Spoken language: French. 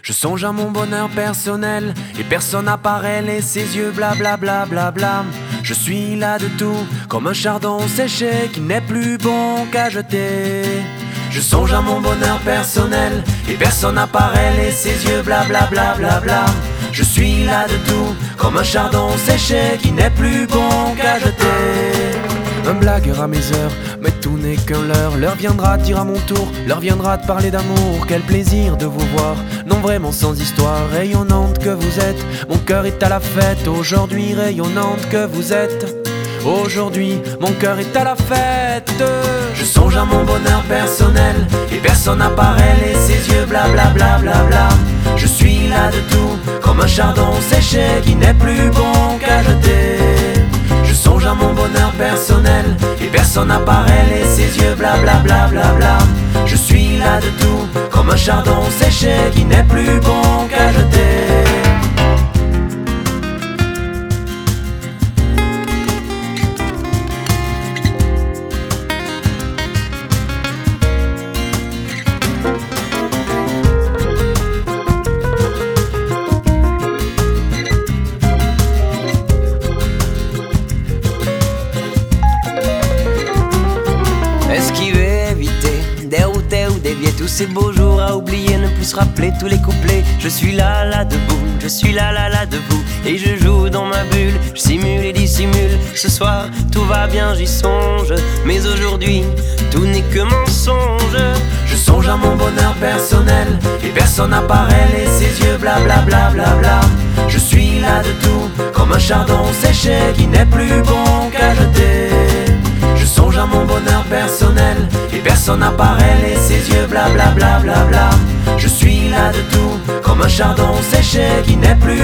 Je songe à mon bonheur personnel et personne n'apparaît, et ses yeux blablabla bla bla bla. Je suis là de tout, comme un chardon séché qui n'est plus bon qu'à jeter. Je songe à mon bonheur personnel et personne n'apparaît, et ses yeux blablabla bla bla bla. Je suis là de tout, comme un chardon séché qui n'est plus bon qu'à jeter. Un blagueur à mes heures, mais tout n'est qu'un leurre. L'heure viendra de dire à mon tour, l'heure viendra de parler d'amour. Quel plaisir de vous voir, non vraiment sans histoire. Rayonnante que vous êtes, mon cœur est à la fête. Aujourd'hui rayonnante que vous êtes, aujourd'hui mon cœur est à la fête. Je songe à mon bonheur personnel et personne n'apparaît, et ses yeux blablabla bla bla bla. Je suis là de tout, comme un chardon séché qui n'est plus bon qu'à jeter. Je songe à mon bonheur personnel et personne n'apparaît, et ses yeux blablabla bla bla bla. Je suis là de tout, comme un chardon séché qui n'est plus bon qu'à jeter. Esquiver, éviter, dérouter ou dévier tous ces beaux jours à oublier, ne plus se rappeler tous les couplets. Je suis là, là debout, je suis là, là, là debout, et je joue dans ma bulle, je simule et dissimule. Ce soir, tout va bien, j'y songe, mais aujourd'hui, tout n'est que mensonge. Je songe à mon bonheur personnel et personne n'apparaît, et ses yeux blablabla bla bla. Je suis là de tout, comme un chardon séché qui n'est plus bon qu'à jeter. Je songe à mon bonheur personnel et personne n'apparaît, et ses yeux blablabla bla bla. Je suis là de tout, comme un chardon séché qui n'est plus